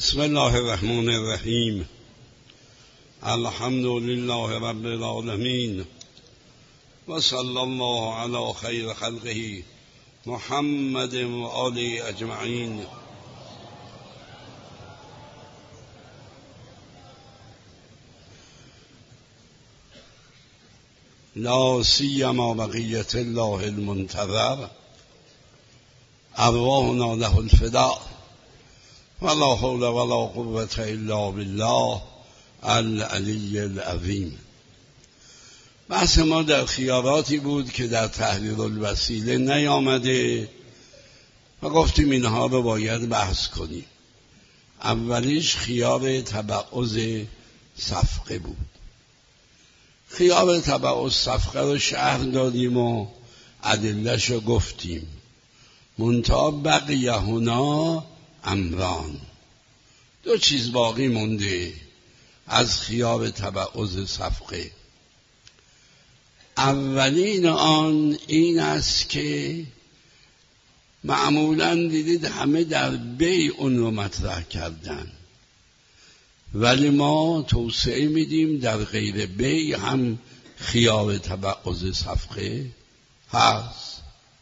بسم الله الرحمن الرحیم. الحمد لله رب العالمین و صلی الله علی خیر خلقه محمد و آله اجمعین. لا سیما بقیت الله المنتظر ارواحنا له الفداء ولا حول ولا قوة الا بالله العلی العظیم. بحث ما در خیاراتی بود که در تحریر الوسیله نیامده و گفتیم اینها رو باید بحث کنیم. اولیش خیار تبعض صفقه بود. خیار تبعض صفقه رو شرح دادیم و ادله‌اش رو گفتیم. منتها بقیه هنا امران، دو چیز باقی مونده از خیار تبعض صفقه. اولین آن این است که معمولاً دیدید همه در بیع اون رو مطرح کردن، ولی ما توسعه میدیم در غیر بیع هم خیار تبعض صفقه هست.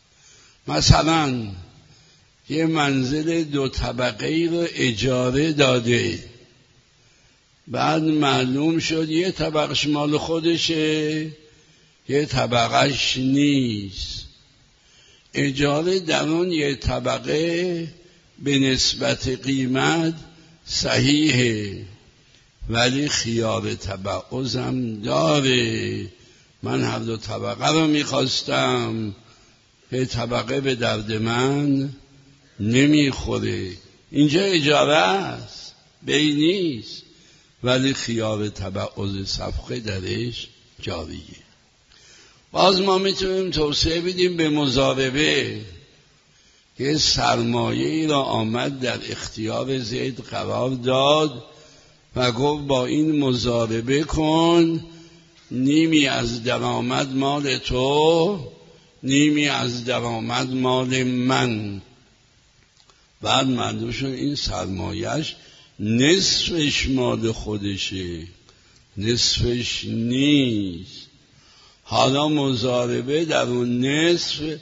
مثلا یه منزل 2 طبقه‌ای رو اجاره داده، بعد معلوم شد یه طبقش مال خودشه یه طبقش نیست. اجاره در اون یه طبقه به نسبت قیمت صحیحه، ولی خیار تبعضم داره. من هر 2 طبقه رو میخواستم، یه طبقه به درد من نمیخوره. اینجا اجاره است، بیع نیست، ولی خیار تبعض صفقه درش جاریه. باز ما میتونیم توسعه بدیم به مضاربه. که سرمایه‌ای را آمد در اختیار زید قرار داد و گفت با این مضاربه کن، نیمی از درآمد مال تو، نیمی از درآمد مال من. بعد معلوم شد این سرمایه‌اش نصفش مال خودشه، نصفش نیست. حالا مضاربه در اون نصف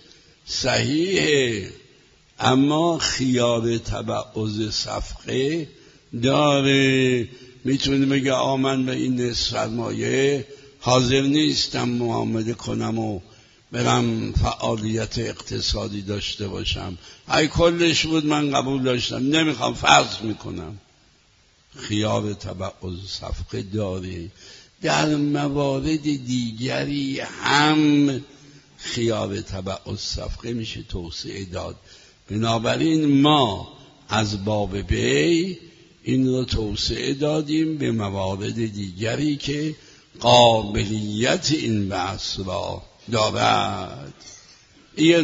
صحیحه، اما خیار تبعض صفقه داره. میتونه بگه من به این نصف سرمایه حاضر نیستم معامله کنم و برم فعالیت اقتصادی داشته باشم. ای کلش بود من قبول داشتم، نمیخوام، فرض میکنم. خیار تبعض صفقه داره. در موارد دیگری هم خیار تبعض صفقه میشه توسعه داد. بنابراین ما از باب بیع این رو توسعه دادیم به موارد دیگری که قابلیت این بحث را دارد. یه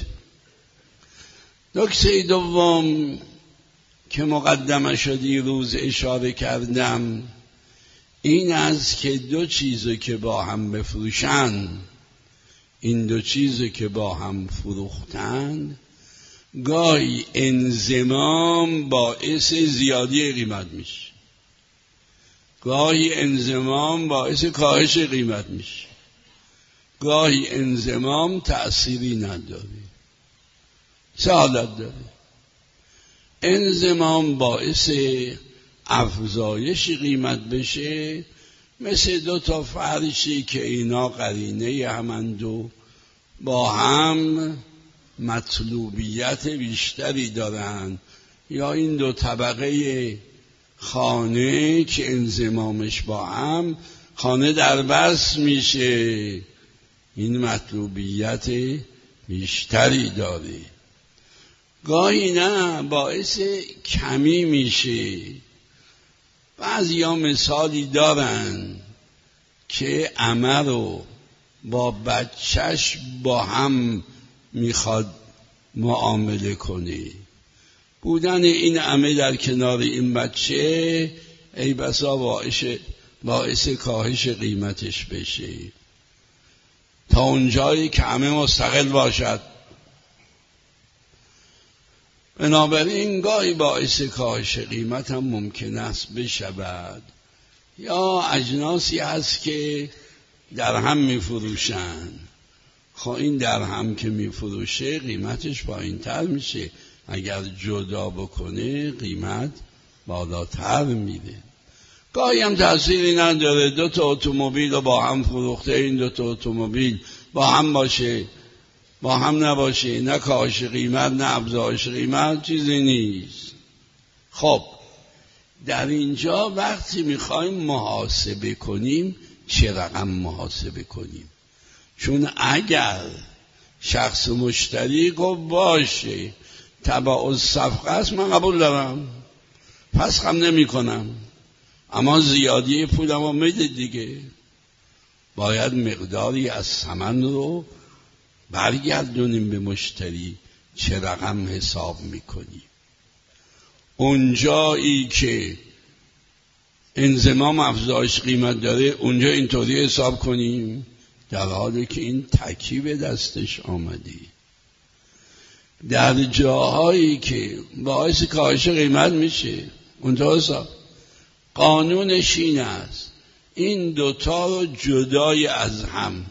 نکته دوم که مقدمه شدی روز اشاره کردم این است که 2 چیزو که با هم بفروشن، این 2 چیزو که با هم فروختن، گاهی انضمام باعث زیادی قیمت میشه، گاهی انضمام باعث کاهش قیمت میشه، گاهی انضمام تأثیری نداره. 3 حالت داره. انضمام باعث افزایش قیمت بشه، مثل 2 تا فرشی که اینا قرینه همند و با هم مطلوبیت بیشتری دارن، یا این 2 طبقه خانه که انضمامش با هم خانه در بس میشه، این مطلوبیت بیشتری داره. گاهی نه، باعث کمی میشه. بعضیا مثالی دارن که عمه رو با بچهش با هم میخواد معامله کنه. بودن این عمه در کنار این بچه ای بسا باعث کاهش قیمتش بشه، تا اونجایی که عمه مستقل باشد. بنابراین گاهی باعث کاهش قیمت هم ممکن است بشود. یا اجناسی هست که درهم میفروشن، خب این درهم که میفروشه قیمتش پایین‌تر میشه، اگر جدا بکنه قیمت بالاتر میره. گاهی هم تأثیری نداره، 2 تا اتومبیل رو با هم فروخته، این 2 تا اتومبیل با هم باشه با هم نباشه، نه کاهش قیمت نه افزایش قیمت، چیزی نیست. خب در اینجا وقتی میخوایم محاسبه کنیم چه رقم محاسبه کنیم؟ چون اگر شخص مشتری گفت باشه تبع الصفقه است، من قبول دارم، پس خم نمی کنم، اما زیادی پولم رو میده دیگه، باید مقداری از ثمن رو برگردونیم به مشتری. چه رقم حساب میکنی؟ اونجایی که انضمام افزایش قیمت داره اونجا اینطوری حساب کنیم، در حالی که این تکی به دستش آمده. در جاهایی که باعث کاهش قیمت میشه اونطور حساب. قانونش این است این 2 تا رو جدای از هم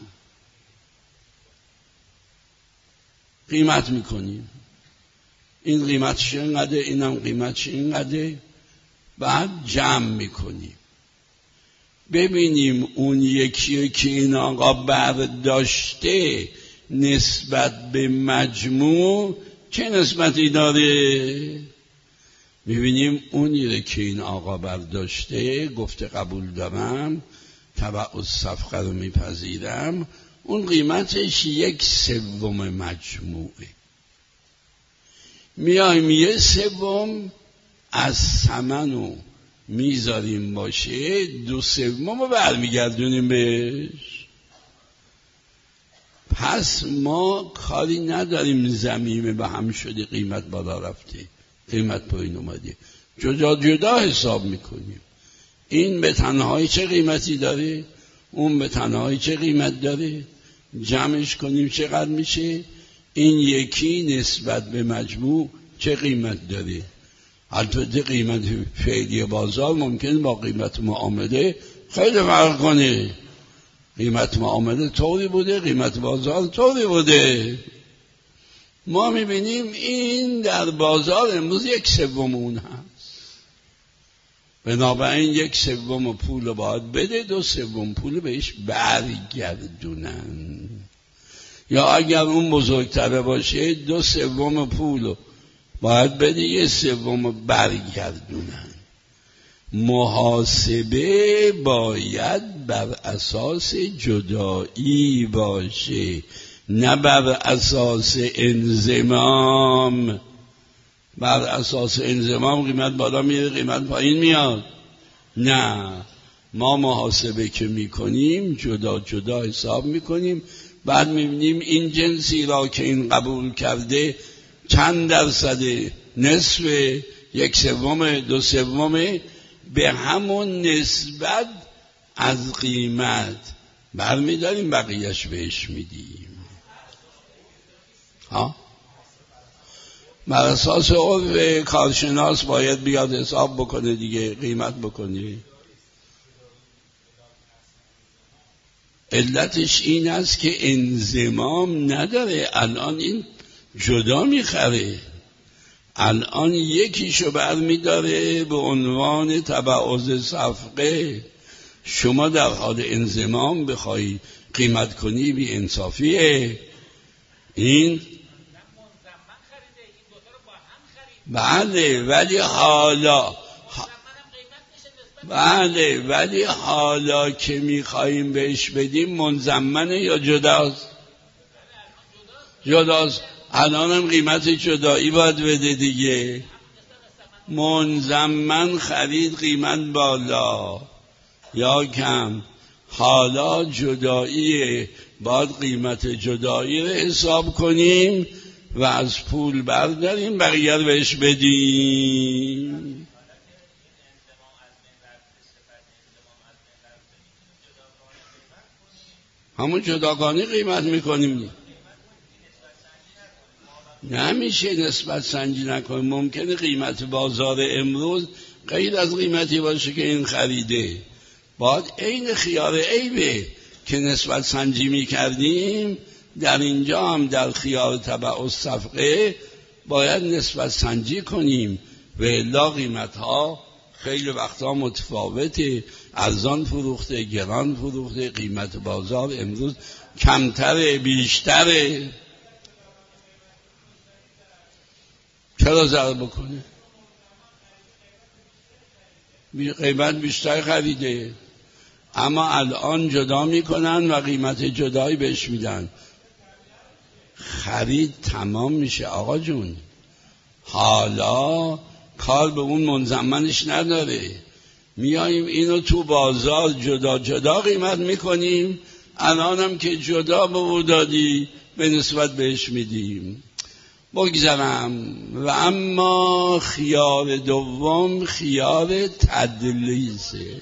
قیمت میکنیم، این قیمتش اینقدر، اینم قیمتش اینقدر، بعد جمع میکنیم ببینیم اون یکی که این آقا برداشته نسبت به مجموع چه نسبتی داره. میبینیم اونی که این آقا برداشته گفته قبول دارم، تبع الصفقه رو میپذیرم، اون قیمتش 1/3 مجموعه. میایم 1/3 از ثمنو میذاریم باشه، 2/3 رو برمیگردونیم بهش. پس ما کاری نداریم ضمیمه به هم شده، قیمت بالا رفته قیمت پایین اومده، جدا جدا حساب میکنیم. این به تنهایی چه قیمتی داره، اون به تنهایی چه قیمت داره، جمعش کنیم چقدر میشه، این یکی نسبت به مجموع چه قیمت داره. البته قیمت فعلی بازار ممکن با قیمت معامله خیلی فرق کنه، قیمت معامله طوری بوده، قیمت بازار طوری بوده. ما میبینیم این در بازار امروز 1/3 اون هست، بنابراین 1/3 پول باید بده، 2/3 پول بهش برگردونن. یا اگر اون بزرگتره باشه 2/3 پول باید بده، 1/3 برگردونن. محاسبه باید بر اساس جدایی باشه، نه بر اساس انضمام. بر اساس انضمام قیمت بالا میره قیمت پایین میاد. نه، ما محاسبه که میکنیم جدا جدا حساب میکنیم، بعد میبینیم این جنسی را که این قبول کرده چند درصد، نصف، 1/3، 2/3، به همون نسبت از قیمت برمیداریم، بقیهش بهش میدیم. بر اساس عرف کارشناس باید بیاد حساب بکنه دیگه، قیمت بکنه. علتش این است که انضمام نداره، الان این جدا میخره، الان یکیشو برمیداره به عنوان تبعض صفقه. شما در حال انضمام بخوای قیمت کنی بی انصافیه. این بله، ولی حالا که میخواییم بهش بدیم منضمنه یا جداست؟ جداست. الان هم قیمت جدایی باید بده دیگه. منضمن خرید قیمت بالا یا کم، حالا جداییه، باید قیمت جدایی رو حساب کنیم و از پول برداریم بقیه رو بهش بدیم. همون جداگانه قیمت میکنیم. نمیشه نسبت سنجی نکنه. ممکنه قیمت بازار امروز غیر از قیمتی باشه که این خریده. باید عین خیار عیبه که نسبت سنجی میکردیم، در اینجا هم در خیار تبع الصفقه باید نسبت سنجی کنیم و الا قیمت ها خیلی وقتا متفاوته، ارزان فروخته، گران فروخته. قیمت بازار امروز کمتره بیشتره. چرا ضرر بکنه؟ قیمت بیشتر خریده، اما الان جدا میکنن و قیمت جدایی بهش میدن. خرید تمام میشه آقا جون، حالا کار به اون منضمنش نداره. میاییم اینو تو بازار جدا جدا قیمت میکنیم، الانم که جدا به او دادی به نسبت بهش میدیم. بگذارم. و اما خیار دوم خیار تدلیسه.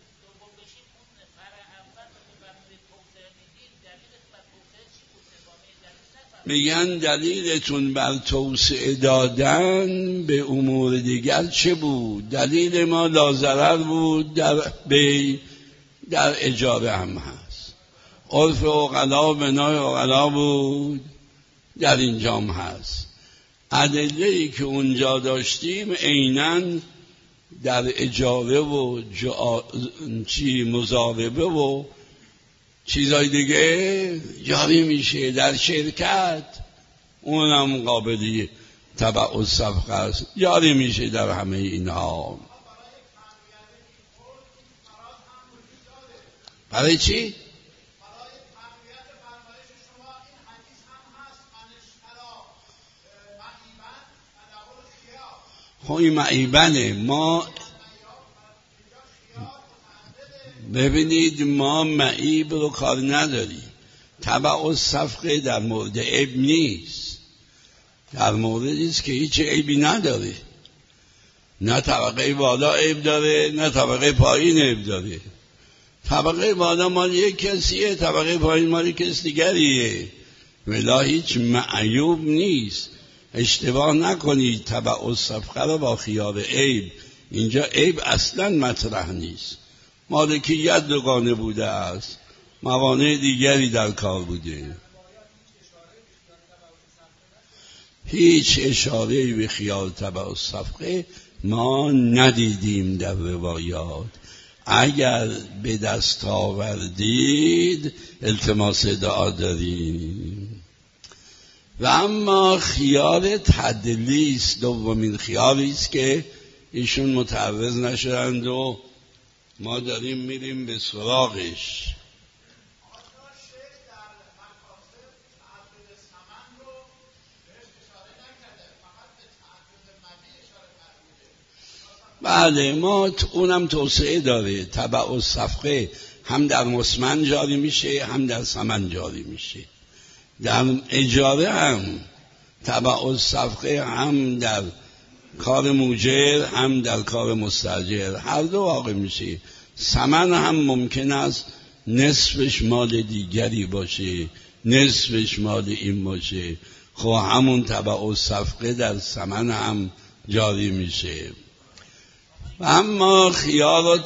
میگن دلیلتون بر توسعه دادن به امور دیگر چه بود؟ دلیل ما لاضرر بود در بی، در اجاره هم هست. عرف عقلا بنای عقلا بود، در اینجام هست. ادله‌ای که اونجا داشتیم عیناً در اجاره و مضاربه و چیزای دیگه جاری میشه. در شرکت اونم قابلی تبع الصفقه است، جاری میشه در همه اینها. برای چی؟ خب این معیبنه. ما ببینید ما معیب رو کار نداریم. تبع الصفقه در مورد عیب نیست، در موردی است که هیچ عیبی نداره. نه طبقه بالا عیب داره نه طبقه پایین عیب داره. طبقه بالا مال یک کسیه، طبقه پایین مال کس دیگریه، ولی هیچ معیوب نیست. اشتباه نکنید تبع الصفقه رو با خیار عیب. اینجا عیب اصلا مطرح نیست. مالکیت دوگانه بوده است، موانع دیگری در کار بوده. هیچ اشاره‌ای به خیار تبع الصفقه ما ندیدیم در روایات. اگر به دست آوردید التماس دعا داریم. و اما خیار تدلیس دومین خیاری است که ایشون متعرض نشدند و ما داریم میریم به سراغش. بله ما اونم توسعه داره. تبع الصفقه هم در مسمن جاری میشه هم در ثمن جاری میشه. در اجاره هم تبع الصفقه هم در کار موجر هم در کار مستاجر، هر دو واقع میشه. ثمن هم ممکن است نصفش مال دیگری باشه، نصفش مال این باشه. خب همون تبع الصفقه در ثمن هم جاری میشه. و اما خیار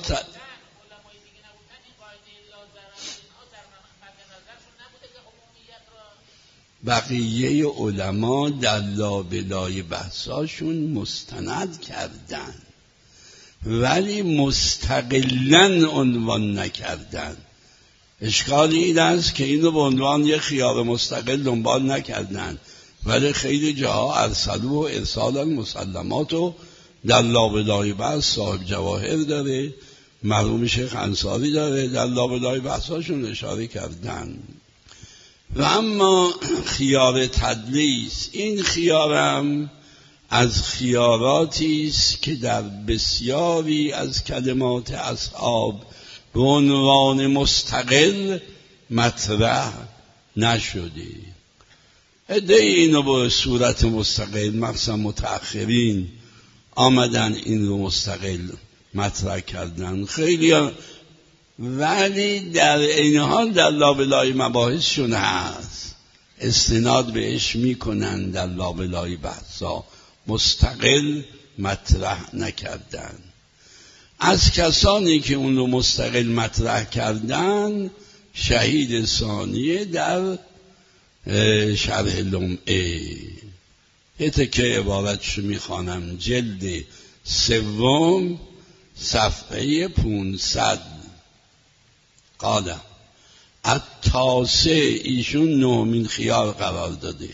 بقیه علما در لابلای بحثاشون مستند کردن ولی مستقلاً عنوان نکردن. اشکال این است که اینو به عنوان یک خیار مستقل دنبال نکردن، ولی خیلی جاها ارسلو و ارسال مسلمات و در لابلای بحث صاحب جواهر داره، مرحوم شیخ انصاری داره، در لابلای بحثاشون اشاره کردن. و اما خیار تدلیس، این خیارم از خیاراتی است که در بسیاری از کلمات اصحاب به عنوان مستقل مطرح نشده. عده‌ای اینو به صورت مستقل، مخصوصا متأخرین، آمدن این رو مستقل مطرح کردن خیلی، ولی در این حال در لابلای مباحثشون هست. استناد بهش میکنن در لابلای بحثا، مستقل مطرح نکردن. از کسانی که اون رو مستقل مطرح کردن شهید ثانیه در شرح لمعه، یه تکه عبارتشو میخوانم، جلد 3 صفحه 500. قال التاسع، ایشون 9مین خیار قرار داده،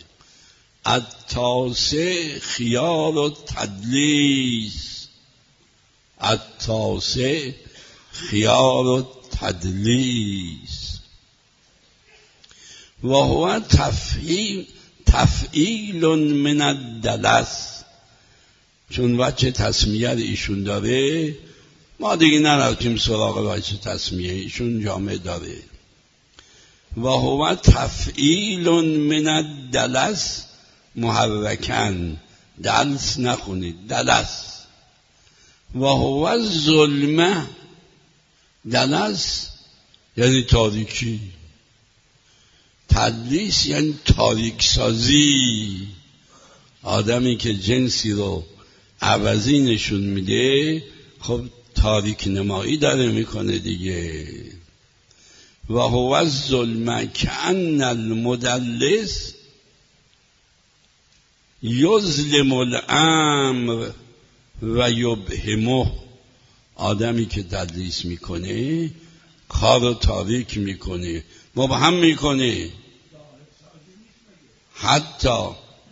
التاسع خیار و تدلیس، التاسع خیار و تدلیس و هو تفعیل من الدلس. چون وجه تسمیه ایشون داره ما دیگه نرفتیم سراغ وجه تسمیه، ایشون جامع داره. و هو تفعیل من الدلس محرکن، دلس نخونید، دلس. و هو ظلمه، دلس یعنی تاریکی، تدلیس یعنی تاریک سازی. آدمی که جنسی رو عوضی نشون میده خب تاریک نمایی داره میکنه دیگه. و هو الظلمه کأن المدلس یظلم الامر و یبهمه. آدمی که تدلیس میکنه کار رو تاریک میکنه، مبهم میکنه. حتی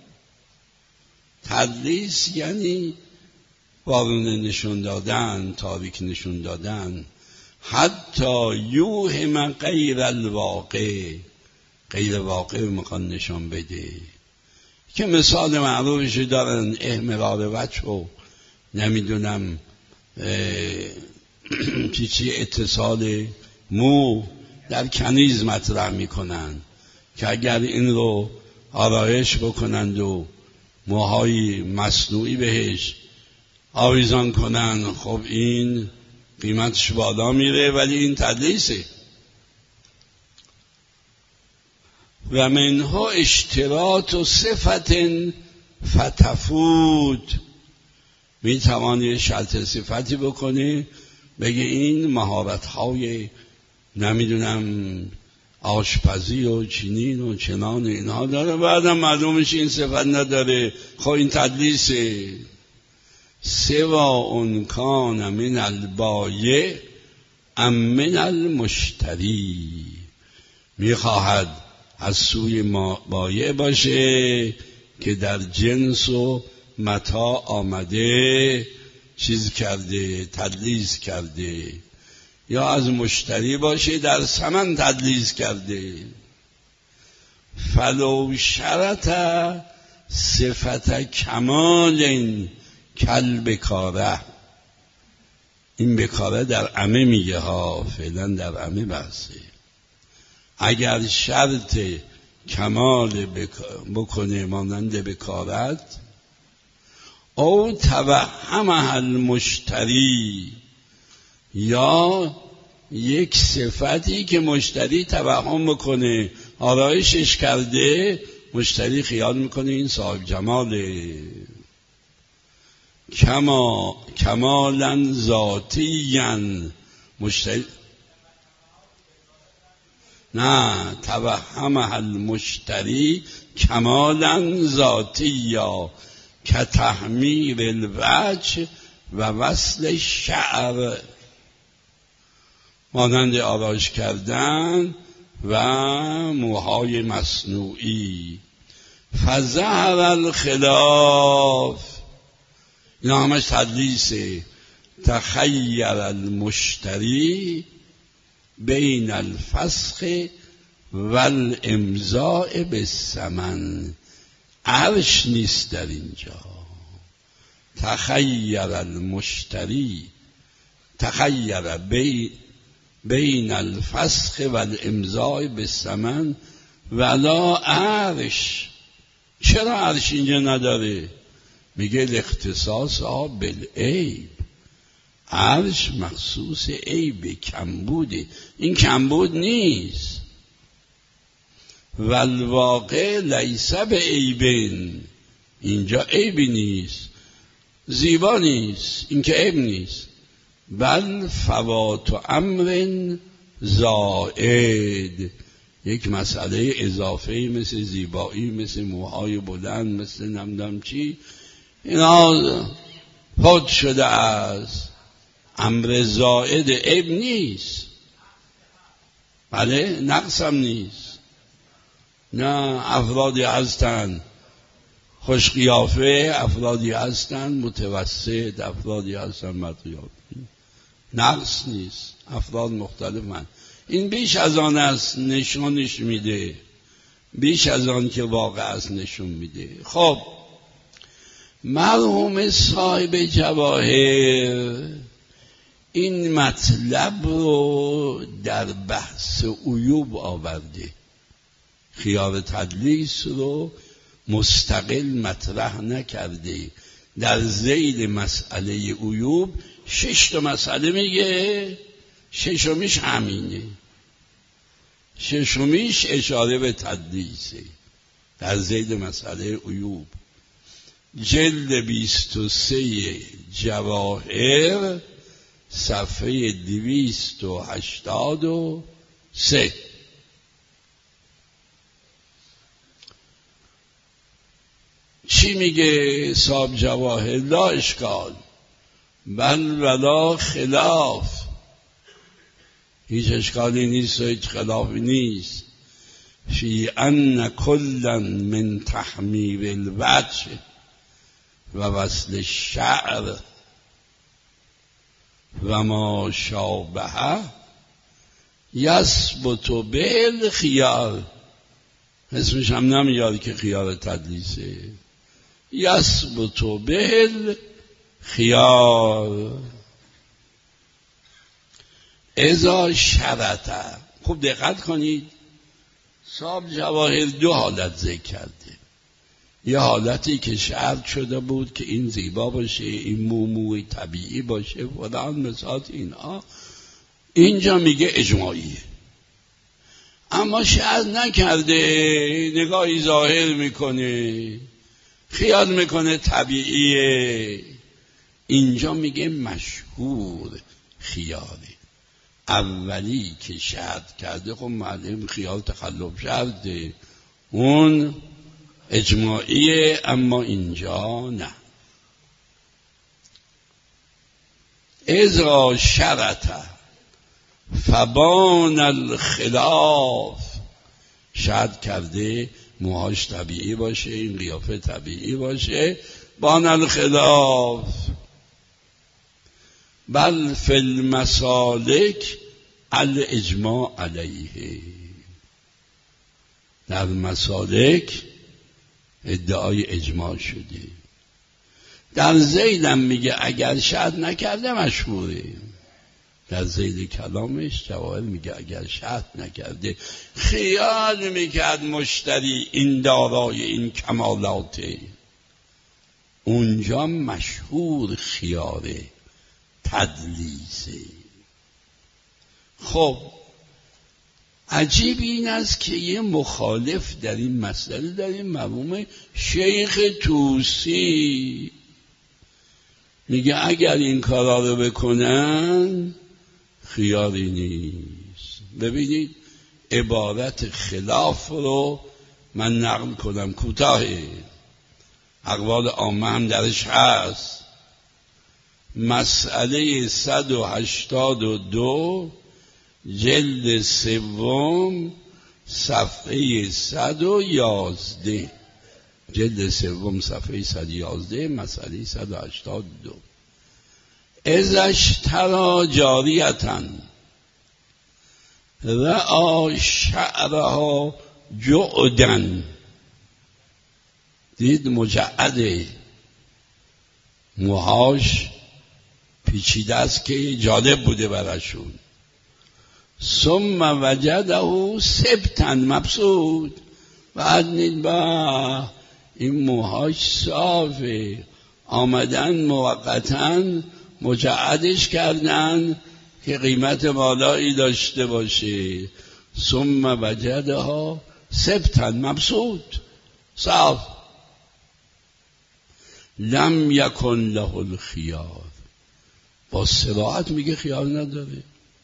تدلیس یعنی وارونه نشون دادن، تاریک نشون دادن. حتی یوهم غیر الواقع، غیر واقع میخوان نشان بده. که مثال معروفش دارن، احمرار وجه و نمیدونم چی اتصال مو در کنیز مطرح میکنن که اگر این رو آرایش بکنند و موهای مصنوعی بهش آویزان کنن خب این قیمتش بالا میره، ولی این تدلیسه. و منها اشتراط و صفت فتفوت، میتوانی شرط صفتی بکنه، بگه این مهارت‌های نمیدونم آشپزی و چینین و چنان اینها داره، بعدم معلومش این صفت نداره، خب این تدلیسه. سوا اون کان من البایع ام من المشتری، میخواهد از سوی بایع باشه که در جنس و متاع آمده چیز کرده، تدلیس کرده، یا از مشتری باشه در ثمن تدلیس کرده. فلو شرط صفت کمال کل بکاره، این بکاره در عمه میگه ها، فعلا در عمه بحثه. اگر شرط کمال بکنه مانند بکارت، او توهمه المشتری، یا یک صفتی که مشتری توهم بکنه آرایشش کرده، مشتری خیال میکنه این صاحب جماله. کمالا ذاتیاً، مشتری نه، توهمه المشتری کمالا ذاتیا که تحمیر الوجه و وصل شعر، مانند آرایش کردن و موهای مصنوعی. فظهر الخلاف، اینا همش تدلیسه. تخیر المشتری بین الفسخ والامضاء بالثمن، عرش نیست در اینجا. تخیر المشتری، تخیر بین الفسخ والامضاء بالثمن ولا عرش. چرا عرش اینجا نداره؟ میگه الاختصاص بالعیب، عرش مخصوص عیب کمبوده، این کمبود نیست. والواقع لیس بعیبن، اینجا عیبی نیست، زیبا نیست، این که عیب نیست. بل فوات امر زائد، یک مسئله اضافه‌ای مثل زیبایی، مثل موهای بلند، مثل نمیدونم چی، اینا فوت شده است. امر زائد عیب نیست، بله نقص هم نیست. نه، افرادی هستند خوش قیافه، افرادی هستند متوسط، افرادی هستند بدقیافه، نقص نیست، افراد مختلفند. این بیش از آن است نشانش میده، بیش از آن که واقع است نشون میده. خب مرحوم صاحب جواهر این مطلب رو در بحث عیوب آورده، خیار تدلیس رو مستقل مطرح نکرده، در ذیل مسئله عیوب 6 تا مسئله میگه، ششمیش همینه، ششمیش اشاره به تدلیسه در ذیل مسئله عیوب. جلد 23 جواهر صفحه 283. چی میگه صاحب جواهر؟ لا اشکال بل ولا خلاف، هیچ اشکالی نیست و هیچ خلافی نیست. فی ان کلا من تحمیل الوجه و وصل الشعر و ما شابه یثبت به الخیار، اسمش هم نمیاد که خیار تدلیسه، یثبت به الخیار اذا شرط. خوب دقت کنید، صاحب جواهر 2 حالت ذکر کرده. یه حالتی که شرط شده بود که این زیبا باشه، این موی طبیعی باشه، فلان مثال اینا، اینجا میگه اجماعیه. اما شرط نکرده، نگاهی ظاهر میکنه، خیال میکنه طبیعیه، اینجا میگه مشهور خیاله. اولی که شرط کرده خب معلوم خیال تخلف شرطه، اون اجماعیه، اما اینجا نه. اذا شرط فبان الخلاف، شرط کرده موهاش طبیعی باشه، این قیافه طبیعی باشه، بان الخلاف. بل فی المسالک الاجماع علیه، در مسالک ادعای اجماع شده. در ذیلم میگه اگر شرط نکرده مشهوره، در ذیل کلامش جواهر میگه اگر شرط نکرده، خیال میکرد مشتری این دارای این کمالاته، اونجا مشهور خیاره تدلیسه. خب عجیب این است که یه مخالف در این مسئله در این مرحوم شیخ طوسی میگه اگر این کارا رو بکنن خیاری نیست. ببینید عبارت خلاف رو من نقل کنم، کوتاهه، اقوال عامه هم درش هست. مسئله 182 جلد 3 صفحه 111، جلد 3 صفحه 111 مسئله 182. ازش ترا جاریتن رعا شعرها جعدن، دید مجعده، موهاش پیچیده است که جالب بوده براشون. ثم وجده سبتن مبسوط، بعد نید با این موهاش صافه، آمدن موقتاً مجعدش کردن که قیمت بالایی داشته باشه. ثم وجدها سبتن مبسوط صاف. لم یکن له الخیار، با صراحت میگه خیار نداره.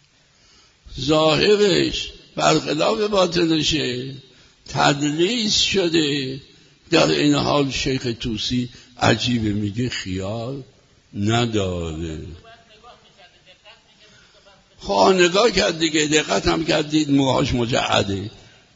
ظاهرش برخلاف باطنشه، تدلیس شده. در این حال شیخ طوسی عجیبه میگه خیار نداره. خواه نگاه کرد دیگه، دقت هم کردید موهاش مجعده.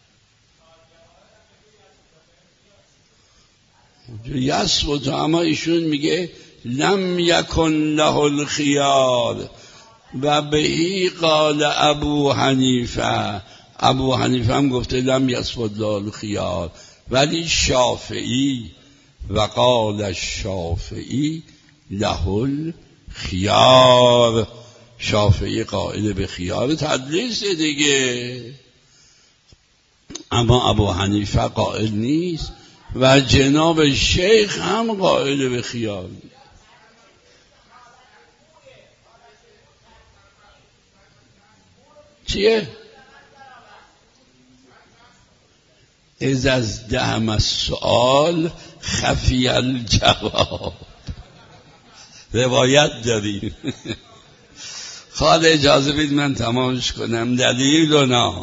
یسبت، اما ایشون میگه لم یکن له الخیار و بهی قال ابو حنیفه. ابو حنیفه هم گفته لم یسبت له الخیار، ولی شافعی و قال الشافعی له الخیار، شافعی قائل به خیار تدلیس دیگه، اما ابو حنیفه قائل نیست و جناب شیخ هم قائل به خیار. چیه؟ اذا ازدحم السؤال خفی الجواب. روایت داریم. خواهد اجازه بید من تمامش کنم. دلیلنا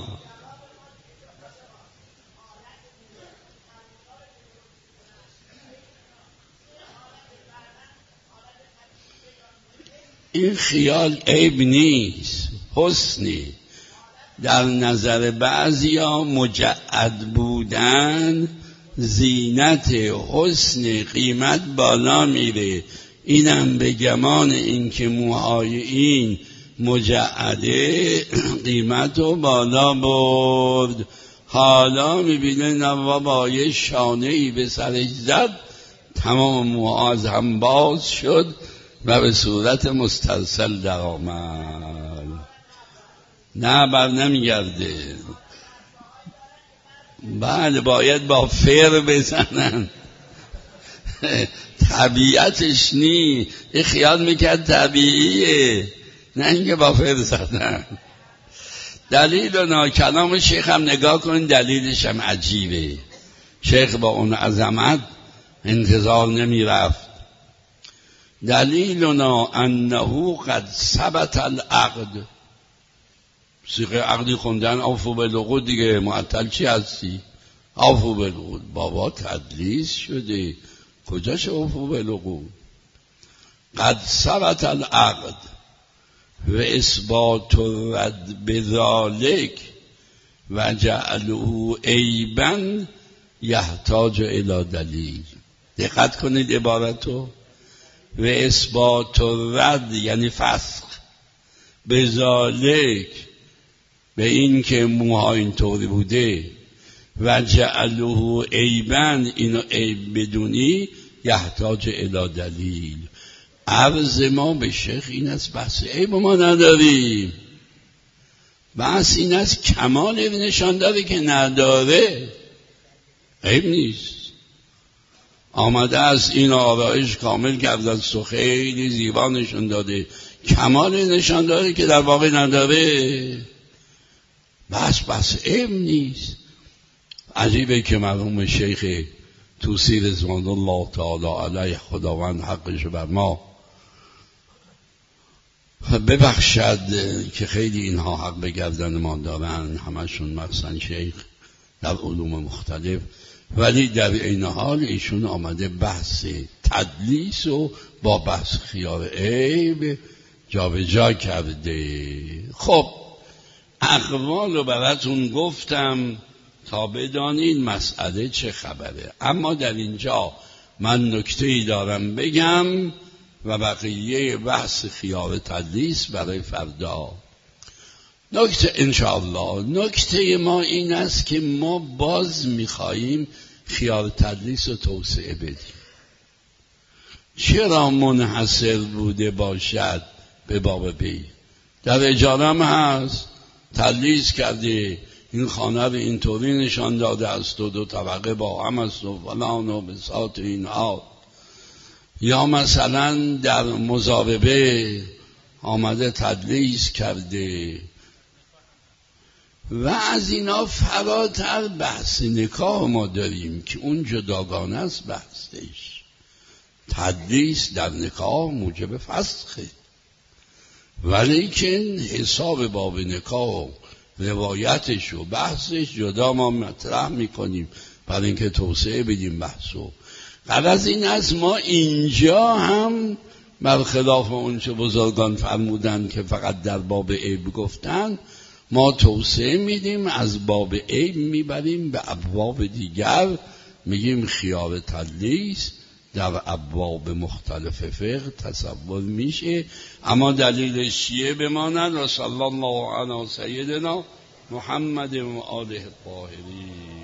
این خیال عیب نیست، حسنی. در نظر بعضیا مجعد بودن زینت، حسن، قیمت بالا میره. اینم به گمان این که موهای این مجعده قیمت رو بالا برد. حالا میبینه نوابا یه شانه ای به سرش زد، تمام موها از هم باز شد و به صورت مسترسل در آمد. نه بر نمیگرده. بعد باید با فر بزنن. طبیعتش نی. این خیال میکرد طبیعیه، نه اینکه با فر زدن. دلیل کلام شیخ هم نگاه کن، دلیلش هم عجیبه. شیخ با اون عظمت انتظار نمی رفت. دلیلنا انه قد ثبت العقد. صیغه عقدی خوندن عفو بالعقود دیگه، معطل چی هستی؟ عفو بالعقود. بابا تدلیس شده، کجاش عفو بالعقود؟ قد ثبت العقد و اثبات الرد بذالک و جعله عیبا یحتاج الی دلیل. دقت کنید عبارتو. و اثبات الرد یعنی فسخ، بذالک به این که موها اینطوری بوده، و جعله عیبا اینو عیب بدونی، یحتاج الی دلیل. عرض ما به شیخ این است، بحث عیب ما نداریم، بحث این است کمال نشان داره که نداره، عیب نیست. آمده است این آرایش کامل کرده است و خیلی زیبا نشان داده، کمال نشان داره که در واقع نداره، بس عیب نیست. عجیبه که مرحوم شیخ طوسی رضوان الله تعالی علیه، خداوند حقش بر ما ببخشد که خیلی اینها حق به گردن ما دارن، همشون مثلا شیخ در علوم مختلف، ولی در این حال ایشون آمده بحث تدلیس و با بحث خیار عیب جابجا کرده. خب اقوال رو براتون گفتم تا بدانید مسئله چه خبره، اما در اینجا من نکته‌ای دارم بگم و بقیه بحث خیار تدلیس برای فردا. نکته انشاءالله، نکته ما این است که ما باز میخواییم خیار تدلیس رو توسعه بدیم. چرا منحصر بوده باشد به باب بی؟ در اجاره هم هست، تدلیس کرده این خانه رو اینطوری نشان داده است و 2 طبقه با هم است و فلان و بساط اینها. یا مثلا در مضاربه آمده تدلیس کرده و از اینا فراتر بحث نکاح ما داریم که اون جداگانه است بحثش. تدلیس در نکاح موجب فسخه، ولیکن حساب باب نکاح روایتش و بحثش جدا ما مطرح میکنیم برای اینکه توسعه بدیم بحثو. غرض این است ما اینجا هم برخلاف اون چه بزرگان فرمودن که فقط در باب عیب گفتن، ما توسعه میدیم، از باب عیب میبریم به ابواب دیگر، میگیم خیار تدلیس در ابواب مختلف فقه تصور میشه. اما دلیلش چیه بماند؟ و صلی الله علی سیدنا محمد و آله الطاهرین.